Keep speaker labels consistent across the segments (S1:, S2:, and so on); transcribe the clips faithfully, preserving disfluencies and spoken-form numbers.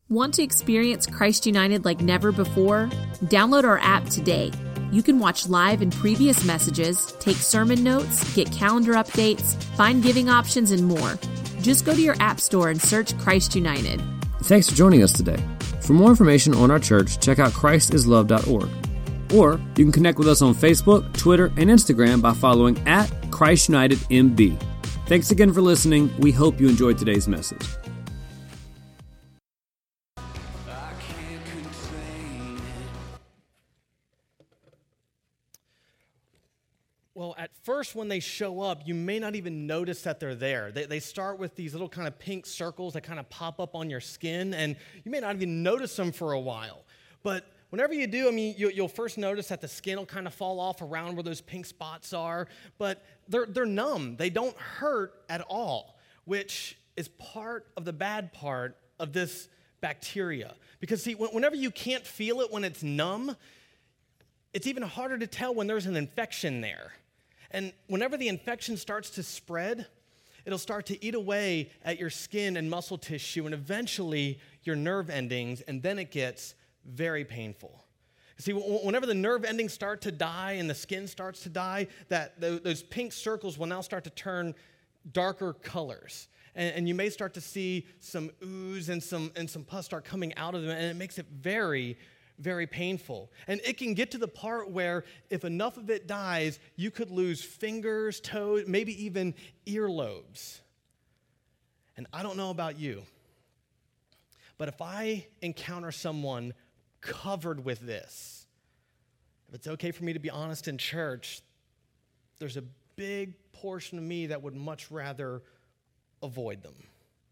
S1: Want to experience Christ United like never before? Download our app today. You can watch live and previous messages, take sermon notes, get calendar updates, find giving options, and more. Just go to your app store and search Christ United.
S2: Thanks for joining us today. For more information on our church, check out christ is love dot org. Or you can connect with us on Facebook, Twitter, and Instagram by following at Christ United M B. Thanks again for listening. We hope you enjoyed today's message.
S3: Well, at first when they show up, you may not even notice that they're there. They, they start with these little kind of pink circles that kind of pop up on your skin, and you may not even notice them for a while. But whenever you do, I mean, you, you'll first notice that the skin will kind of fall off around where those pink spots are, but they're, they're numb. They don't hurt at all, which is part of the bad part of this bacteria. Because see, whenever you can't feel it when it's numb, it's even harder to tell when there's an infection there. And whenever the infection starts to spread, it'll start to eat away at your skin and muscle tissue and eventually your nerve endings, and then it gets very painful. See, whenever the nerve endings start to die and the skin starts to die, that those pink circles will now start to turn darker colors. And, and you may start to see some ooze and some, and some pus start coming out of them, and it makes it very very painful. And it can get to the part where if enough of it dies, you could lose fingers, toes, maybe even earlobes. And I don't know about you, but if I encounter someone covered with this, if it's okay for me to be honest in church, there's a big portion of me that would much rather avoid them.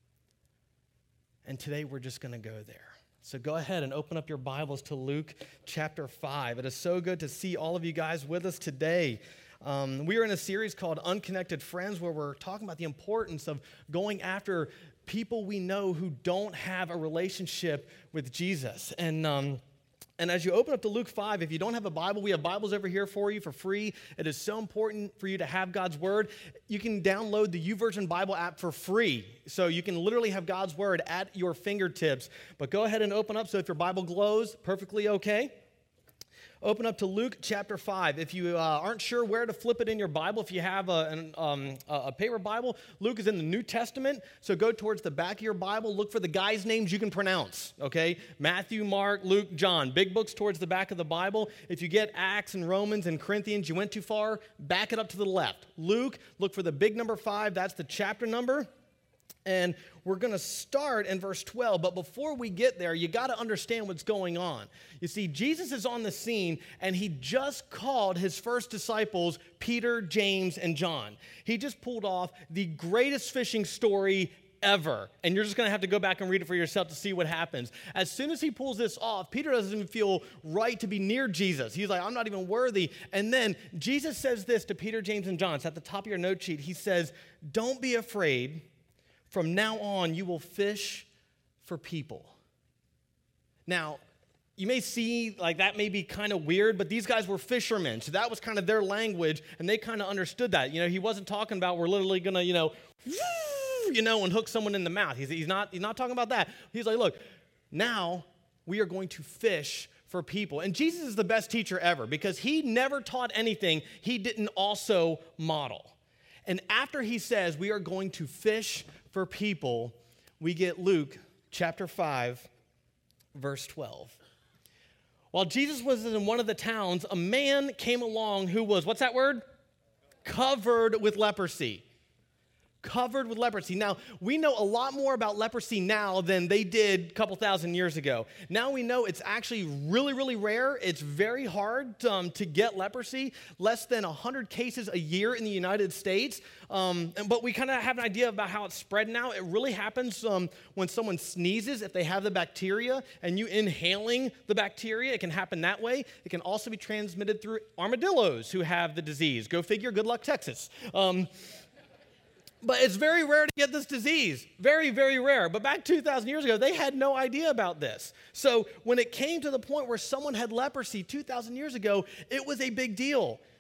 S3: And today we're just going to go there. So go ahead and open up your Bibles to Luke chapter five. It is so good to see all of you guys with us today. Um, we are in a series called Unconnected Friends, where we're talking about the importance of going after people we know who don't have a relationship with Jesus. And um, and as you open up to Luke five, if you don't have a Bible, we have Bibles over here for you for free. It is so important for you to have God's Word. You can download the YouVersion Bible app for free. So you can literally have God's Word at your fingertips. But go ahead and open up. So if your Bible glows, perfectly okay. Open up to Luke chapter five. If you uh, aren't sure where to flip it in your Bible, if you have a, an, um, a paper Bible, Luke is in the New Testament. So go towards the back of your Bible. Look for the guys' names you can pronounce, okay? Matthew, Mark, Luke, John. Big books towards the back of the Bible. If you get Acts and Romans and Corinthians, you went too far, back it up to the left. Luke, look for the big number five. That's the chapter number. And we're going to start in verse twelve, but before we get there, you got to understand what's going on. You see, Jesus is on the scene, and he just called his first disciples, Peter, James, and John. He just pulled off the greatest fishing story ever, and you're just going to have to go back and read it for yourself to see what happens. As soon as he pulls this off, Peter doesn't even feel right to be near Jesus. He's like, I'm not even worthy. And then Jesus says this to Peter, James, and John. It's at the top of your note sheet. He says, don't be afraid. From now on, you will fish for people. Now, you may see like that may be kind of weird, but these guys were fishermen. So that was kind of their language, and they kind of understood that. You know, he wasn't talking about we're literally going to, you know, you know, and hook someone in the mouth. He's, he's not, he's not talking about that. He's like, look, now we are going to fish for people. And Jesus is the best teacher ever because he never taught anything he didn't also model. And after he says we are going to fish for people, we get Luke chapter five, verse twelve. While Jesus was in one of the towns, a man came along who was, what's that word? Covered with leprosy. Covered with leprosy. Now, we know a lot more about leprosy now than they did a couple thousand years ago. Now we know it's actually really, really rare. It's very hard um, to get leprosy. Less than one hundred cases a year in the United States. Um, but we kind of have an idea about how it's spread now. It really happens um, when someone sneezes, if they have the bacteria, and you inhaling the bacteria, it can happen that way. It can also be transmitted through armadillos who have the disease. Go figure, good luck, Texas. Um, But it's very rare to get this disease. Very, very rare. But back two thousand years ago, they had no idea about this. So when it came to the point where someone had leprosy two thousand years ago, it was a big deal.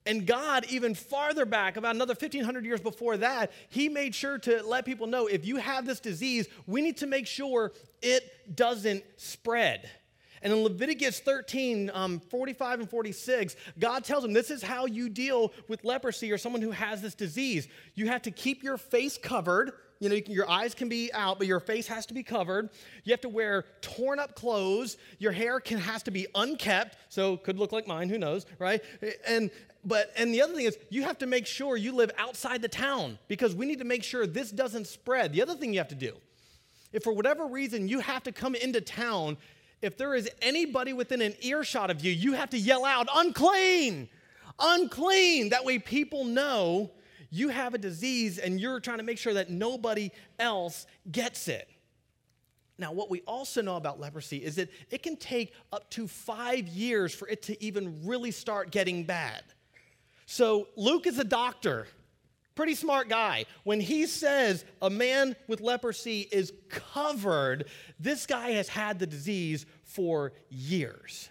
S3: And God, even farther back, about another fifteen hundred years before that, he made sure to let people know, if you have this disease, we need to make sure it doesn't spread. And in Leviticus thirteen, um, forty-five and forty-six, God tells them, this is how you deal with leprosy or someone who has this disease. You have to keep your face covered. You know, you can, your eyes can be out, but your face has to be covered. You have to wear torn up clothes. Your hair can has to be unkept, so could look like mine, who knows, right? And but and the other thing is, you have to make sure you live outside the town, because we need to make sure this doesn't spread. The other thing you have to do, if for whatever reason you have to come into town, if there is anybody within an earshot of you, you have to yell out, unclean, unclean. That way people know you have a disease and you're trying to make sure that nobody else gets it. Now, what we also know about leprosy is that it can take up to five years for it to even really start getting bad. So Luke is a doctor, pretty smart guy. When he says a man with leprosy is covered, this guy has had the disease for years.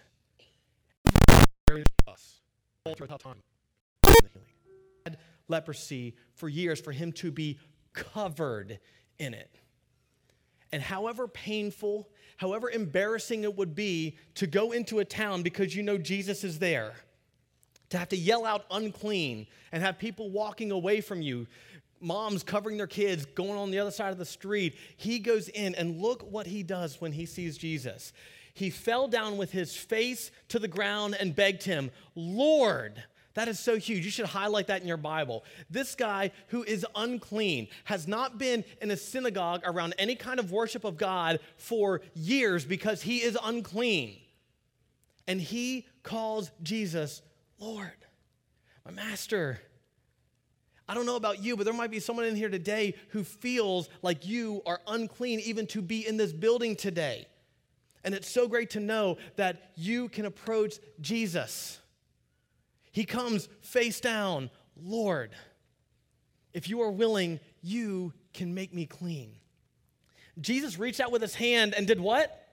S3: Had leprosy for years for him to be covered in it. And however painful, however embarrassing it would be to go into a town because you know Jesus is there, to have to yell out unclean and have people walking away from you, moms covering their kids, going on the other side of the street. He goes in, and look what he does when he sees Jesus. He fell down with his face to the ground and begged him, Lord. That is so huge. You should highlight that in your Bible. This guy who is unclean has not been in a synagogue around any kind of worship of God for years because he is unclean. And he calls Jesus Lord, my master. I don't know about you, but there might be someone in here today who feels like you are unclean even to be in this building today. And it's so great to know that you can approach Jesus. He comes face down, Lord, if you are willing, you can make me clean. Jesus reached out with his hand and did what?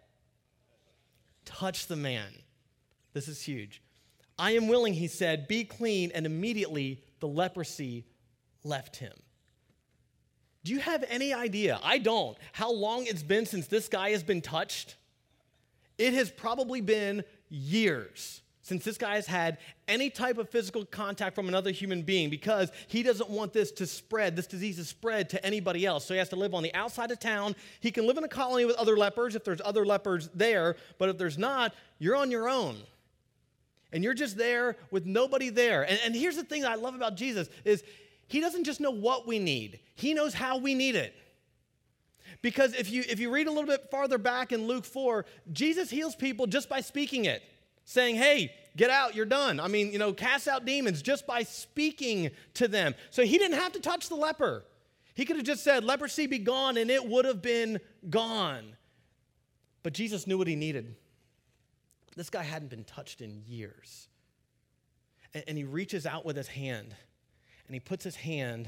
S3: Touched the man. This is huge. I am willing, he said, be clean, and immediately the leprosy left him. Do you have any idea? I don't. How long it's been since this guy has been touched? It has probably been years since this guy has had any type of physical contact from another human being, because he doesn't want this to spread, this disease to spread to anybody else. So he has to live on the outside of town. He can live in a colony with other lepers if there's other lepers there, but if there's not, you're on your own. And you're just there with nobody there. And, and here's the thing that I love about Jesus is he doesn't just know what we need. He knows how we need it. Because if you if you read a little bit farther back in Luke four, Jesus heals people just by speaking it, saying, hey, get out, you're done. I mean, you know, cast out demons just by speaking to them. So he didn't have to touch the leper. He could have just said, leprosy be gone, and it would have been gone. But Jesus knew what he needed. This guy hadn't been touched in years. And, and he reaches out with his hand, and he puts his hand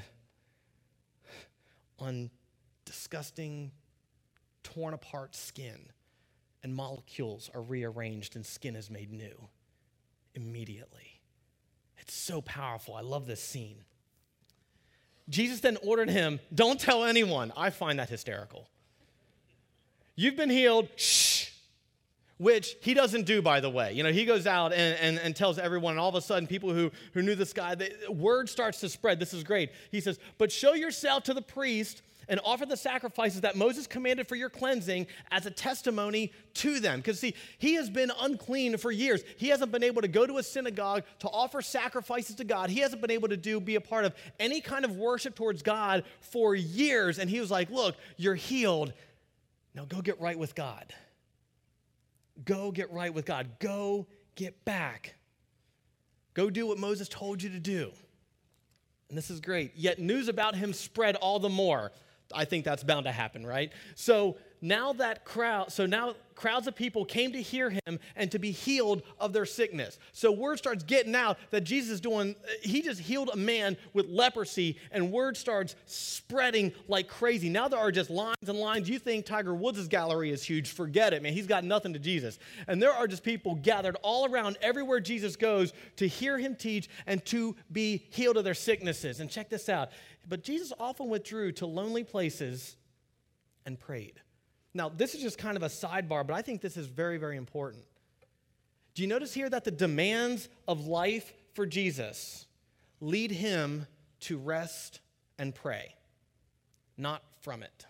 S3: on disgusting, torn apart skin, and molecules are rearranged and skin is made new immediately. It's so powerful. I love this scene. Jesus then ordered him, don't tell anyone. I find that hysterical. You've been healed, shh. Which he doesn't do, by the way. You know, he goes out and, and, and tells everyone, and all of a sudden, people who, who knew this guy, the word starts to spread. This is great. He says, but show yourself to the priest and offer the sacrifices that Moses commanded for your cleansing as a testimony to them. Because, see, he has been unclean for years. He hasn't been able to go to a synagogue to offer sacrifices to God. He hasn't been able to do be a part of any kind of worship towards God for years. And he was like, look, you're healed. Now go get right with God. Go get right with God. Go get back. Go do what Moses told you to do. And this is great. Yet news about him spread all the more. I think that's bound to happen, right? So now that crowd, so now crowds of people came to hear him and to be healed of their sickness. So word starts getting out that Jesus is doing, he just healed a man with leprosy, and word starts spreading like crazy. Now there are just lines and lines. You think Tiger Woods' gallery is huge. Forget it, man. He's got nothing to Jesus. And there are just people gathered all around everywhere Jesus goes to hear him teach and to be healed of their sicknesses. And check this out. But Jesus often withdrew to lonely places and prayed. Now, this is just kind of a sidebar, but I think this is very, very important. Do you notice here that the demands of life for Jesus lead him to rest and pray, not from it?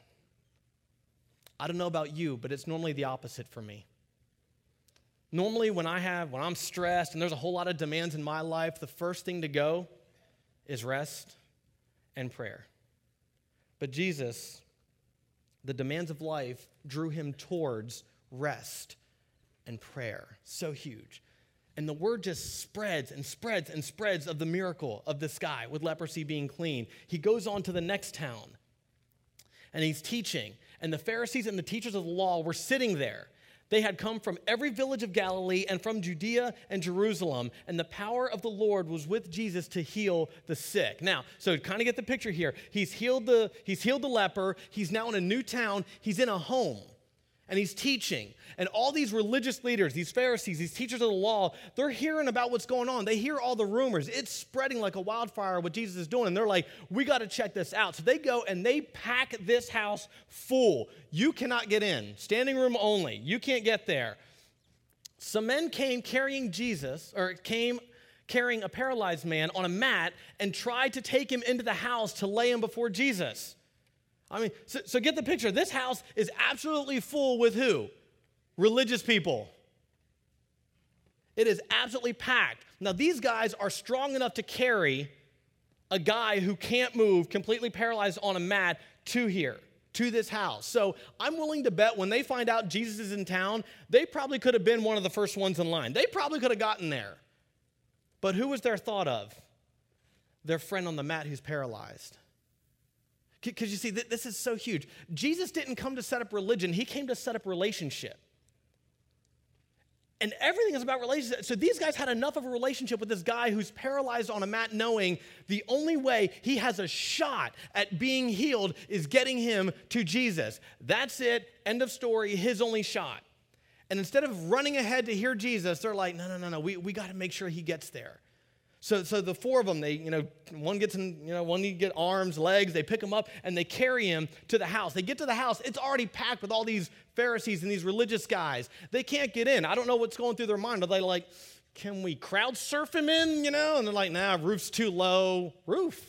S3: I don't know about you, but it's normally the opposite for me. Normally, when I have, when I'm stressed and there's a whole lot of demands in my life, the first thing to go is rest and prayer. But Jesus, the demands of life drew him towards rest and prayer. So huge. And the word just spreads and spreads and spreads of the miracle of this guy with leprosy being clean. He goes on to the next town and he's teaching. And the Pharisees and the teachers of the law were sitting there. They had come from every village of Galilee and from Judea and Jerusalem, and the power of the Lord was with Jesus to heal the sick. Now, so kind of get the picture here. He's healed the, he's healed the leper. He's now in a new town. He's in a home, and he's teaching. And all these religious leaders, these Pharisees, these teachers of the law, they're hearing about what's going on. They hear all the rumors. It's spreading like a wildfire what Jesus is doing. And they're like, we got to check this out. So they go and they pack this house full. You cannot get in. Standing room only. You can't get there. Some men came carrying Jesus, or came carrying a paralyzed man on a mat and tried to take him into the house to lay him before Jesus. I mean, so, so get the picture. This house is absolutely full with who? Religious people. It is absolutely packed. Now, these guys are strong enough to carry a guy who can't move, completely paralyzed on a mat, to here, to this house. So I'm willing to bet when they find out Jesus is in town, they probably could have been one of the first ones in line. They probably could have gotten there. But who was their thought of? Their friend on the mat who's paralyzed. Because you see, this is so huge. Jesus didn't come to set up religion. He came to set up relationship. And everything is about relationship. So these guys had enough of a relationship with this guy who's paralyzed on a mat, knowing the only way he has a shot at being healed is getting him to Jesus. That's it. End of story. His only shot. And instead of running ahead to hear Jesus, they're like, no, no, no, no. We, we got to make sure he gets there. So, so the four of them, they, you know, one gets in, you know, one you get arms, legs, they pick him up and they carry him to the house. They get to the house, it's already packed with all these Pharisees and these religious guys. They can't get in. I don't know what's going through their mind. Are they like, can we crowd surf him in, you know? And they're like, nah, roof's too low. Roof.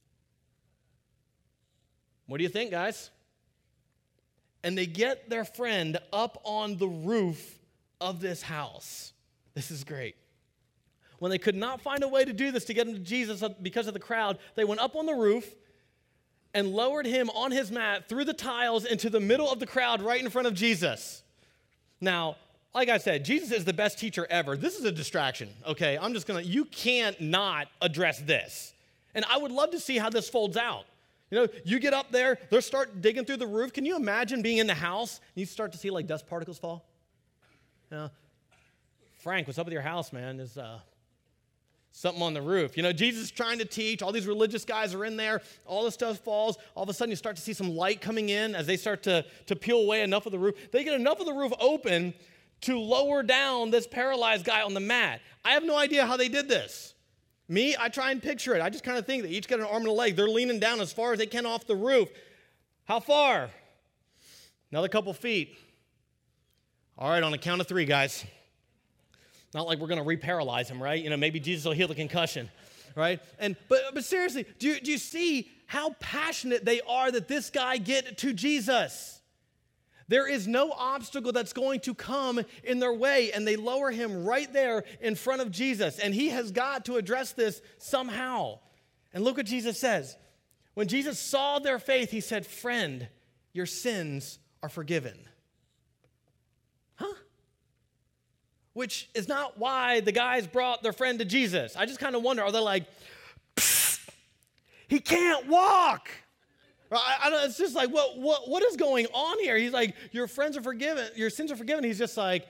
S3: What do you think, guys? And they get their friend up on the roof of this house. This is great. When they could not find a way to do this to get him to Jesus because of the crowd, they went up on the roof and lowered him on his mat through the tiles into the middle of the crowd right in front of Jesus. Now, like I said, Jesus is the best teacher ever. This is a distraction, okay? I'm just going to, you can't not address this. And I would love to see how this folds out. You know, you get up there, they'll start digging through the roof. Can you imagine being in the house and you start to see like dust particles fall? You know, Frank, what's up with your house, man? Is uh, something on the roof. You know, Jesus is trying to teach. All these religious guys are in there. All this stuff falls. All of a sudden, you start to see some light coming in as they start to, to peel away enough of the roof. They get enough of the roof open to lower down this paralyzed guy on the mat. I have no idea how they did this. Me, I try and picture it. I just kind of think they each got an arm and a leg. They're leaning down as far as they can off the roof. How far? Another couple feet. All right, on the count of three, guys. Not like we're going to reparalyze him, right? You know, maybe Jesus will heal the concussion, right? And but but seriously, do you, do you see how passionate they are that this guy get to Jesus? There is no obstacle that's going to come in their way, and they lower him right there in front of Jesus, and he has got to address this somehow. And look what Jesus says. When Jesus saw their faith, he said, "Friend, your sins are forgiven." Huh? Which is not why the guys brought their friend to Jesus. I just kind of wonder, are they like, he can't walk? I, I don't, it's just like, what, what, what is going on here? He's like, your friends are forgiven, your sins are forgiven. He's just like,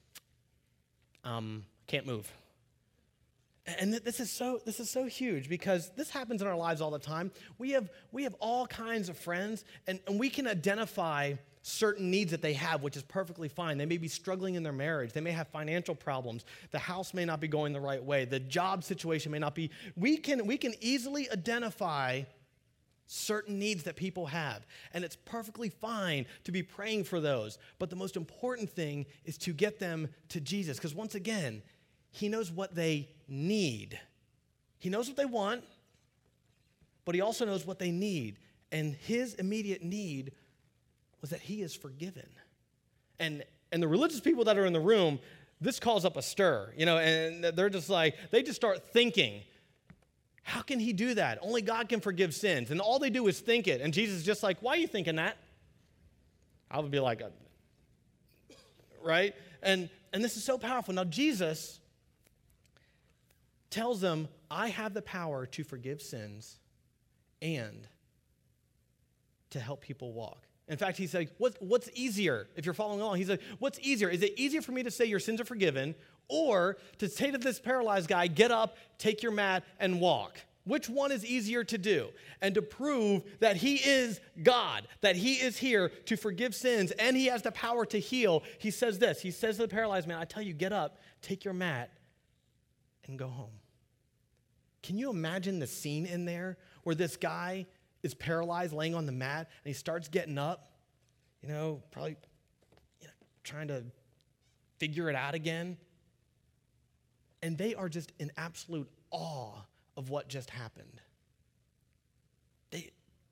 S3: um, can't move. And this is so this is so huge because this happens in our lives all the time. We have we have all kinds of friends, and, and we can identify certain needs that they have, which is perfectly fine. They may be struggling in their marriage. They may have financial problems. The house may not be going the right way. The job situation may not be. We can we can easily identify certain needs that people have, and it's perfectly fine to be praying for those. But the most important thing is to get them to Jesus, because once again, he knows what they need. He knows what they want, but he also knows what they need. And his immediate need was that he is forgiven. And and the religious people that are in the room, this calls up a stir, you know, and they're just like, they just start thinking, how can he do that? Only God can forgive sins. And all they do is think it. And Jesus is just like, why are you thinking that? I would be like, right? And and this is so powerful. Now, Jesus tells them, I have the power to forgive sins and to help people walk. In fact, he's like, what, what's easier? If you're following along, he's like, what's easier? Is it easier for me to say your sins are forgiven, or to say to this paralyzed guy, get up, take your mat, and walk? Which one is easier to do? And to prove that he is God, that he is here to forgive sins, and he has the power to heal, he says this. He says to the paralyzed man, I tell you, get up, take your mat, and go home. Can you imagine the scene in there where this guy is paralyzed, laying on the mat, and he starts getting up, you know, probably you know, trying to figure it out again? And they are just in absolute awe of what just happened. They,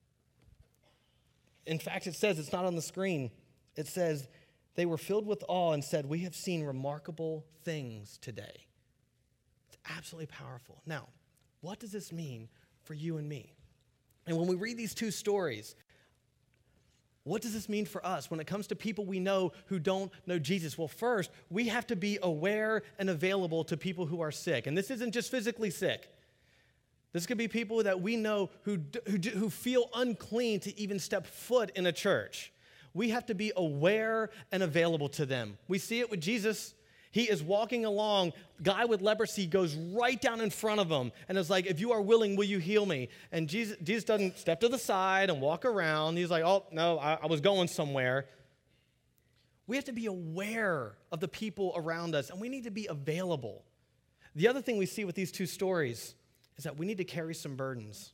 S3: in fact, it says, it's not on the screen, it says, they were filled with awe and said, we have seen remarkable things today. It's absolutely powerful. Now, what does this mean for you and me? And when we read these two stories, what does this mean for us when it comes to people we know who don't know Jesus? Well, first, we have to be aware and available to people who are sick. And this isn't just physically sick. This could be people that we know who, who, who feel unclean to even step foot in a church. We have to be aware and available to them. We see it with Jesus. He is walking along. Guy with leprosy goes right down in front of him and is like, if you are willing, will you heal me? And Jesus, Jesus doesn't step to the side and walk around. He's like, oh, no, I, I was going somewhere. We have to be aware of the people around us, and we need to be available. The other thing we see with these two stories is that we need to carry some burdens.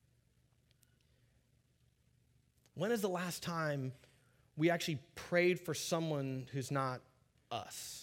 S3: When is the last time we actually prayed for someone who's not us?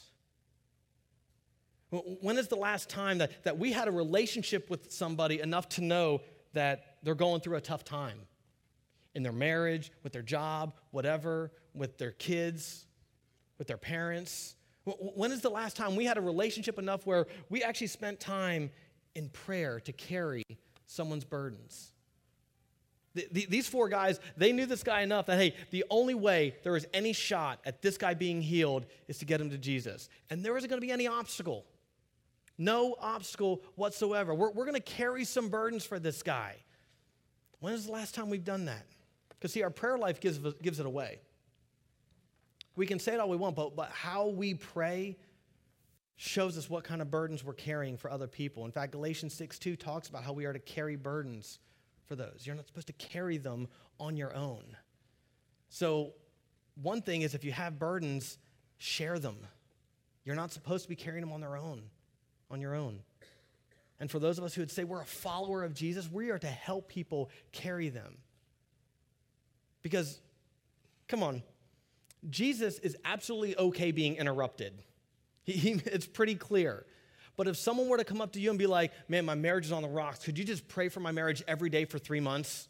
S3: When is the last time that, that we had a relationship with somebody enough to know that they're going through a tough time in their marriage, with their job, whatever, with their kids, with their parents? When is the last time we had a relationship enough where we actually spent time in prayer to carry someone's burdens? The, the, these four guys, they knew this guy enough that, hey, the only way there is any shot at this guy being healed is to get him to Jesus. And there isn't going to be any obstacle. No obstacle whatsoever. We're, we're going to carry some burdens for this guy. When is the last time we've done that? Because, see, our prayer life gives, gives it away. We can say it all we want, but, but how we pray shows us what kind of burdens we're carrying for other people. In fact, Galatians six two talks about how we are to carry burdens for those. You're not supposed to carry them on your own. So one thing is, if you have burdens, share them. You're not supposed to be carrying them on their own, on your own. And for those of us who would say we're a follower of Jesus, we are to help people carry them. Because, come on, Jesus is absolutely okay being interrupted. He, he, it's pretty clear. But if someone were to come up to you and be like, man, my marriage is on the rocks, could you just pray for my marriage every day for three months?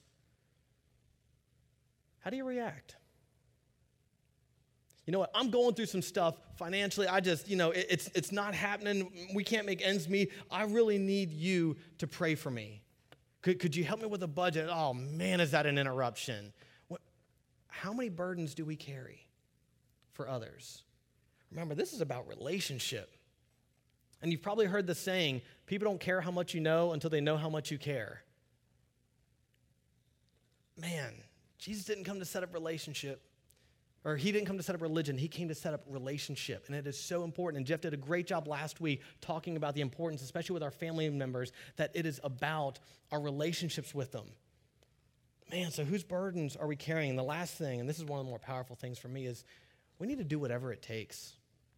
S3: How do you react? You know what, I'm going through some stuff financially. I just, you know, it, it's, it's not happening. We can't make ends meet. I really need you to pray for me. Could, could you help me with a budget? Oh, man, is that an interruption? What, how many burdens do we carry for others? Remember, this is about relationship. And you've probably heard the saying, people don't care how much you know until they know how much you care. Man, Jesus didn't come to set up relationship, or he didn't come to set up religion. He came to set up relationship, and it is so important. And Jeff did a great job last week talking about the importance, especially with our family members, that it is about our relationships with them. Man, so whose burdens are we carrying? And the last thing, and this is one of the more powerful things for me, is we need to do whatever it takes.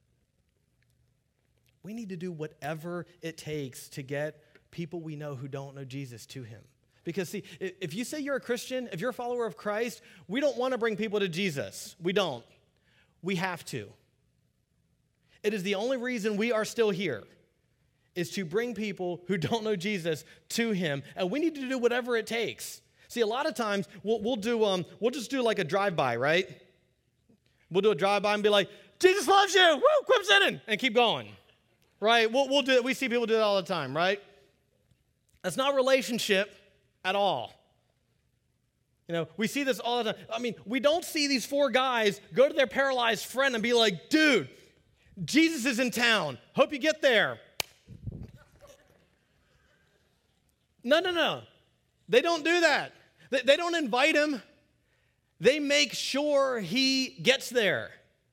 S3: We need to do whatever it takes to get people we know who don't know Jesus to him. Because see, if you say you're a Christian, if you're a follower of Christ, we don't want to bring people to Jesus. We don't. We have to. It is the only reason we are still here, is to bring people who don't know Jesus to him. And we need to do whatever it takes. See, a lot of times we'll, we'll do um we'll just do like a drive-by, right? We'll do a drive-by and be like, Jesus loves you, woo, quit sinning, and keep going, right? We'll we'll do it. We see people do it all the time, right? That's not relationship at all. You know, we see this all the time. I mean, we don't see these four guys go to their paralyzed friend and be like, dude, Jesus is in town. Hope you get there. No, no, no. They don't do that. They, they don't invite him. They make sure he gets there.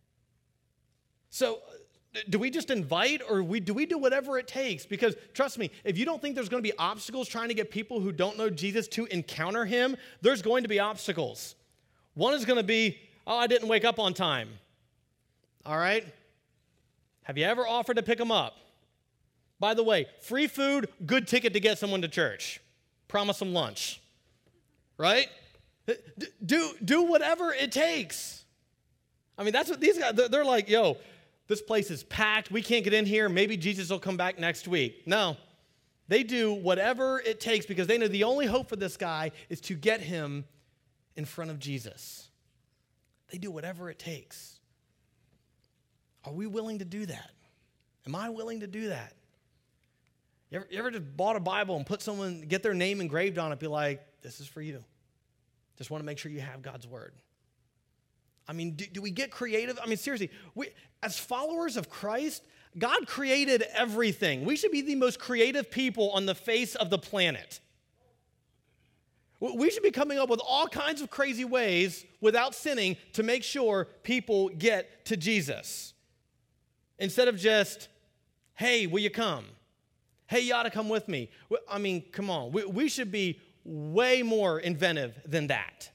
S3: So do we just invite, or we, do we do whatever it takes? Because trust me, if you don't think there's going to be obstacles trying to get people who don't know Jesus to encounter him, there's going to be obstacles. One is going to be, oh, I didn't wake up on time. All right? Have you ever offered to pick them up? By the way, free food, good ticket to get someone to church. Promise them lunch. Right? Do, do whatever it takes. I mean, that's what these guys, they're like, yo, this place is packed. We can't get in here. Maybe Jesus will come back next week. No. They do whatever it takes because they know the only hope for this guy is to get him in front of Jesus. They do whatever it takes. Are we willing to do that? Am I willing to do that? You ever, you ever just bought a Bible and put someone, get their name engraved on it, be like, this is for you. Just want to make sure you have God's word. I mean, do, do we get creative? I mean, seriously, we, as followers of Christ, God created everything. We should be the most creative people on the face of the planet. We should be coming up with all kinds of crazy ways without sinning to make sure people get to Jesus. Instead of just, hey, will you come? Hey, you ought to come with me. I mean, come on. We, we should be way more inventive than that.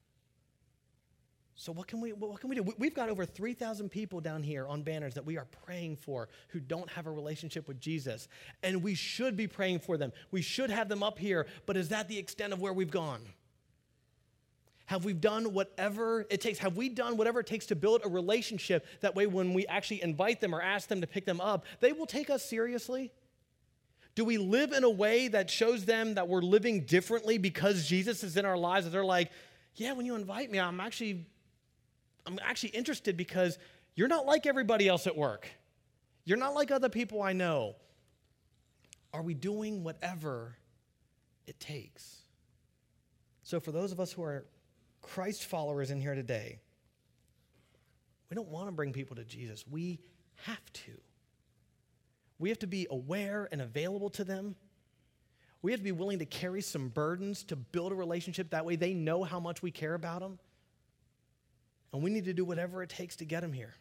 S3: So what can we what can we do? We've got over three thousand people down here on banners that we are praying for who don't have a relationship with Jesus. And we should be praying for them. We should have them up here. But is that the extent of where we've gone? Have we done whatever it takes? Have we done whatever it takes to build a relationship? That way when we actually invite them or ask them to pick them up, they will take us seriously? Do we live in a way that shows them that we're living differently because Jesus is in our lives? That they're like, yeah, when you invite me, I'm actually... I'm actually interested because you're not like everybody else at work. You're not like other people I know. Are we doing whatever it takes? So for those of us who are Christ followers in here today, we don't want to bring people to Jesus. We have to. We have to be aware and available to them. We have to be willing to carry some burdens to build a relationship. That way they know how much we care about them. And we need to do whatever it takes to get them here.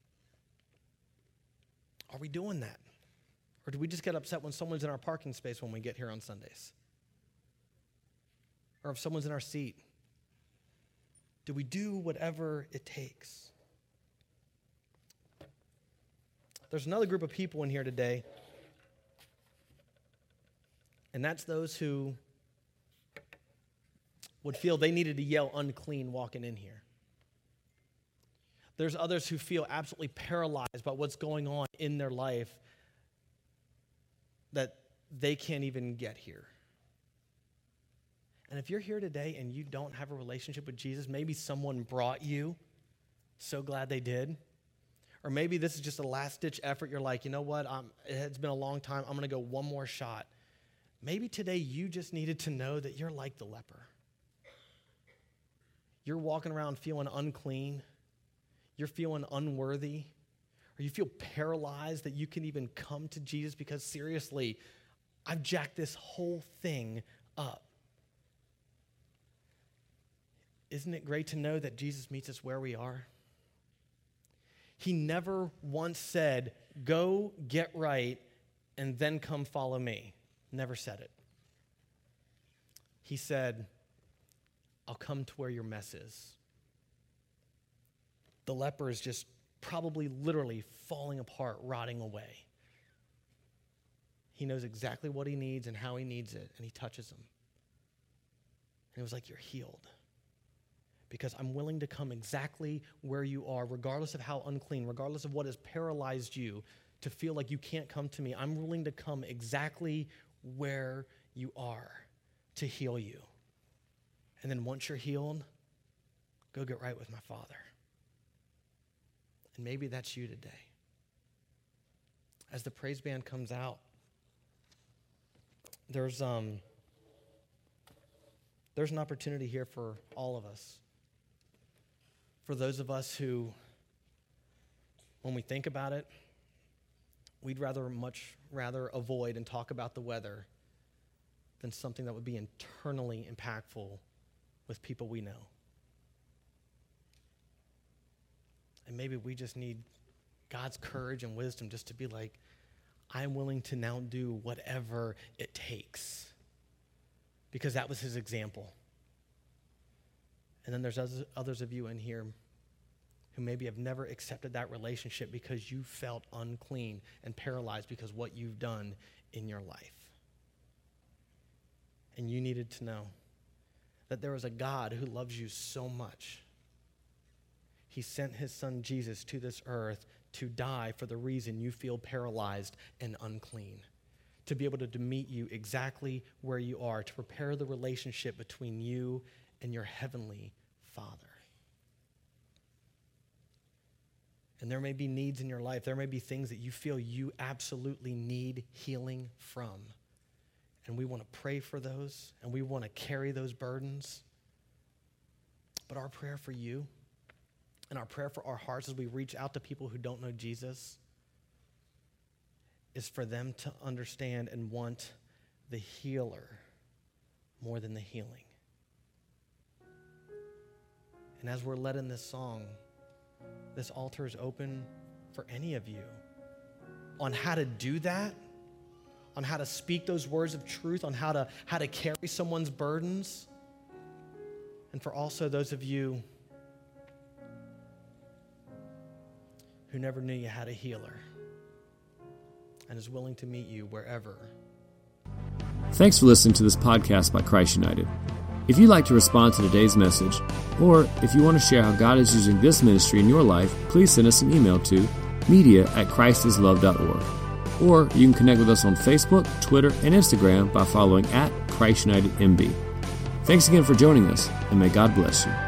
S3: Are we doing that? Or do we just get upset when someone's in our parking space when we get here on Sundays? Or if someone's in our seat? Do we do whatever it takes? There's another group of people in here today, and that's those who would feel they needed to yell unclean walking in here. There's others who feel absolutely paralyzed by what's going on in their life that they can't even get here. And if you're here today and you don't have a relationship with Jesus, maybe someone brought you, so glad they did. Or maybe this is just a last-ditch effort. You're like, you know what, I'm, it's been a long time. I'm going to go one more shot. Maybe today you just needed to know that you're like the leper. You're walking around feeling unclean. You're feeling unworthy, or you feel paralyzed that you can even come to Jesus because seriously, I've jacked this whole thing up. isn't it great to know that Jesus meets us where we are? He never once said, go get right and then come follow me. Never said it. He said, I'll come to where your mess is. The leper is just probably literally falling apart, rotting away. He knows exactly what he needs and how he needs it, and he touches him. And it was like, you're healed. Because I'm willing to come exactly where you are, regardless of how unclean, regardless of what has paralyzed you to feel like you can't come to me. I'm willing to come exactly where you are to heal you. And then once you're healed, go get right with my Father. And maybe that's you today. As the praise band comes out, there's um there's an opportunity here for all of us. For those of us who, when we think about it, we'd rather much rather avoid and talk about the weather than something that would be internally impactful with people we know. And maybe we just need God's courage and wisdom just to be like, I'm willing to now do whatever it takes. Because that was his example. And then there's others of you in here who maybe have never accepted that relationship because you felt unclean and paralyzed because of what you've done in your life. And you needed to know that there is a God who loves you so much. He sent his son Jesus to this earth to die for the reason you feel paralyzed and unclean. To be able to, to meet you exactly where you are, to prepare the relationship between you and your heavenly Father. And there may be needs in your life. There may be things that you feel you absolutely need healing from. And we want to pray for those, and we want to carry those burdens. But our prayer for you and our prayer for our hearts as we reach out to people who don't know Jesus is for them to understand and want the healer more than the healing. And as we're led in this song, this altar is open for any of you on how to do that, on how to speak those words of truth, on how to, how to carry someone's burdens, and for also those of you who never knew you had a healer and is willing to meet you wherever.
S2: Thanks for listening to this podcast by Christ United. If you'd like to respond to today's message, or if you want to share how God is using this ministry in your life, please send us an email to media at christislove dot org. Or you can connect with us on Facebook, Twitter, and Instagram by following at Christ United M B. Thanks again for joining us, and may God bless you.